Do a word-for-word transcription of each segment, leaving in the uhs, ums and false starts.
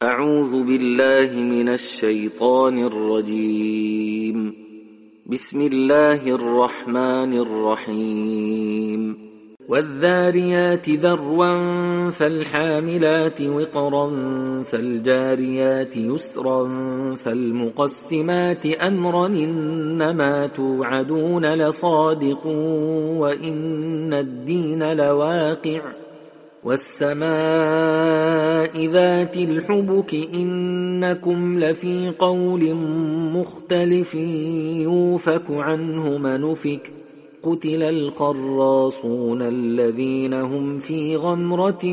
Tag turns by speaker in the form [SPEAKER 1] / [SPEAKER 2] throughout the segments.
[SPEAKER 1] أعوذ بالله من الشيطان الرجيم. بسم الله الرحمن الرحيم. والذاريات ذروا فالحاملات وقرا فالجاريات يسرا فالمقسمات أمرا إنما توعدون لصادق وإن الدين لواقع والسماء ذات الحبك إنكم لفي قول مختلف يوفك عنه من أفك قتل الخراصون الذين هم في غمرة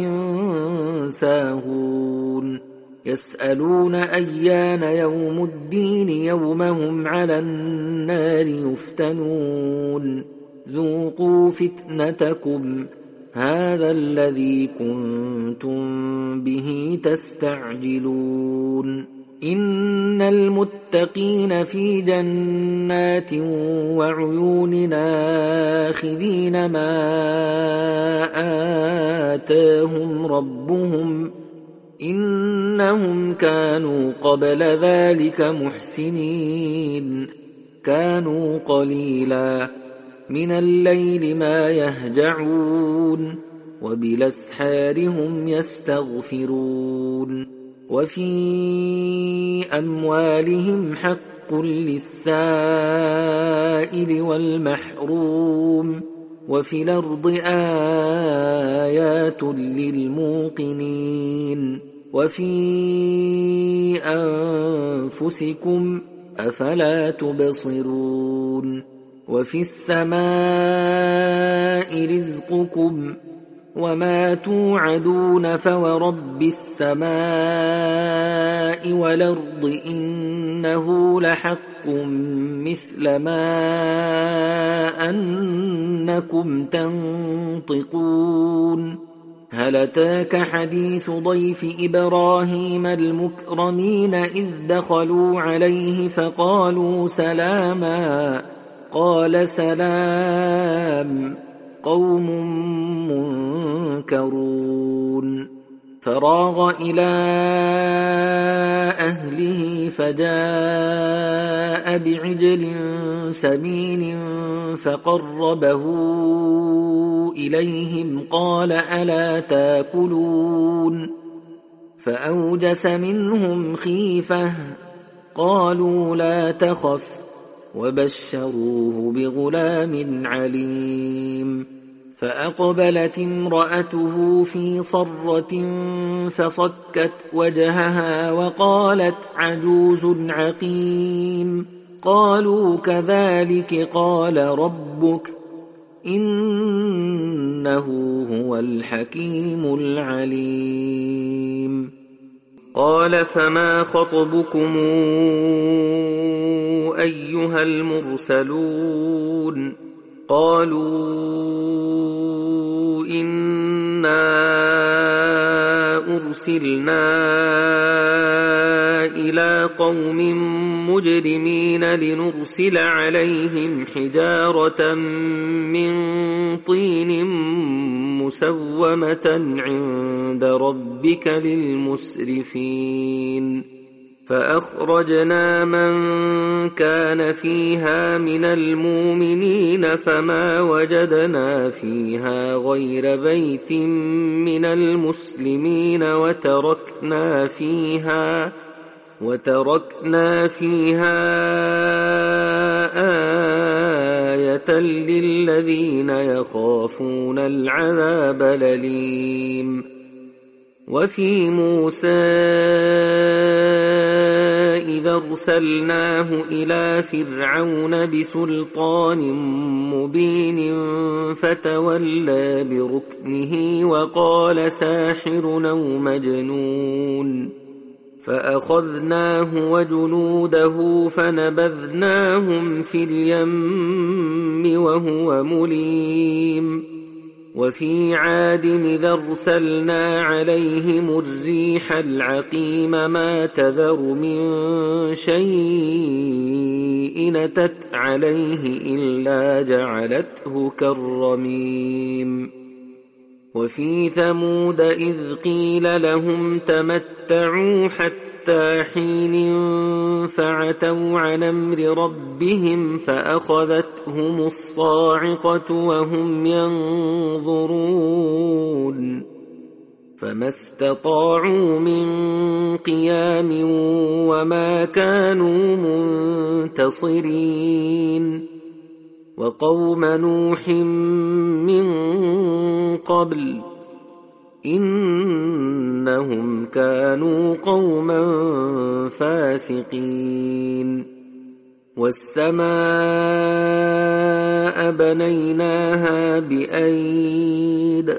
[SPEAKER 1] ساهون يسألون أيان يوم الدين يوم هم على النار يفتنون ذوقوا فتنتكم هذا الذي كنتم به تستعجلون إن المتقين في جنات وعيون آخذين ما آتاهم ربهم إنهم كانوا قبل ذلك محسنين كانوا قليلا من الليل ما يهجعون وبالأسحار هم يستغفرون وفي أموالهم حق للسائل والمحروم وفي الأرض آيات للموقنين وفي أنفسكم أفلا تبصرون وفي السماء رزقكم وما توعدون فورب السماء والأرض إنه لحق مثل ما أنكم تنطقون هل أتاك حديث ضيف إبراهيم المكرمين إذ دخلوا عليه فقالوا سلاما قال سلام قوم منكرون فراغ إلى أهله فجاء بعجل سمين فقربه إليهم قال ألا تاكلون فأوجس منهم خيفة قالوا لا تخف وبشروه بغلام عليم فأقبلت امرأته في صرة فصكت وجهها وقالت عجوز عقيم قالوا كذلك قال ربك إنه هو الحكيم العليم قال فما خطبكم أيها المرسلون قالوا إنا أرسلنا إلى قوم مجرمين لنرسل عليهم حجارة من طين مسومة عند ربك للمسرفين فأخرجنا من كان فيها من المؤمنين فما وجدنا فيها غير بيت من المسلمين وتركنا فيها وتركنا فيها آية للذين يخافون العذاب الأليم وفي موسى إذا أرسلناه إلى فرعون بسلطان مبين فتولى بركنه وقال ساحر أو مجنون فأخذناه وجنوده فنبذناهم في اليم وهو مليم وفي عاد إذا أرسلنا عليهم الريح العقيم ما تذر من شيء أتت عليه إلا جعلته كالرميم وفي ثمود إذ قيل لهم تمتعوا تمتعوا حتى حين فعتوا عن أمر ربهم فأخذتهم الصاعقة وهم ينظرون فما استطاعوا من قيام وما كانوا منتصرين وقوم نوح من قبل إنهم كانوا قوما فاسقين والسماء بنيناها بأيد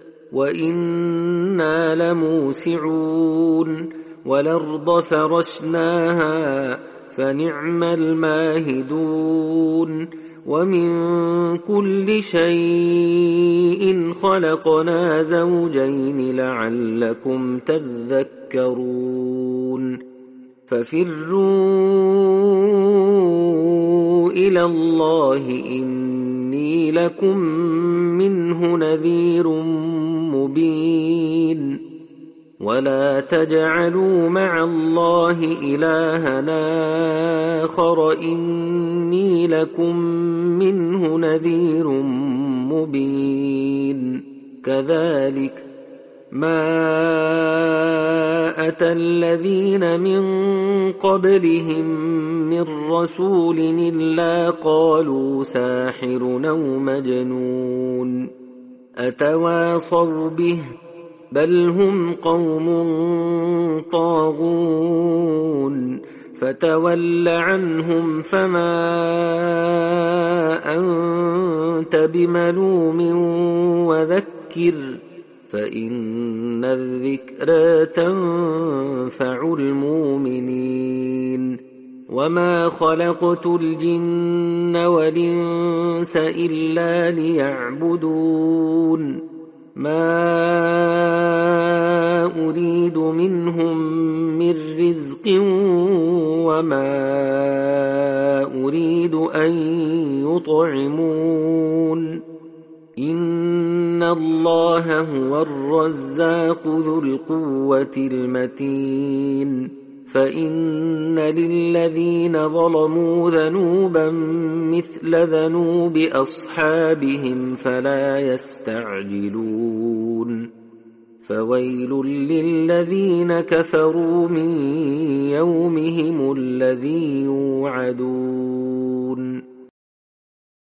[SPEAKER 1] وإنا لموسعون والأرض فرشناها فنعم الماهدون ومن كل شيء خلقنا زوجين لعلكم تذكرون ففروا إلى الله إني لكم منه نذير مبين ولا تجعلوا مع الله إلهنا آخر إني لكم منه نذير مبين كذلك ما أتى الذين من قبلهم من رسول إلا قالوا ساحر أو مجنون أتواصوا به بل هم قوم طاغون فتول عنهم فما أنت بملوم وذكر فإن الذكرى تنفع المؤمنين وما خلقت الجن والإنس إلا ليعبدون ما أريد منهم من رزق وما أريد أن يطعمون إن الله هو الرزاق ذو القوة المتين فإن للذين ظلموا ذنوبا مثل ذنوب أصحابهم فلا يستعجلون فويل للذين كفروا من يومهم الذي يوعدون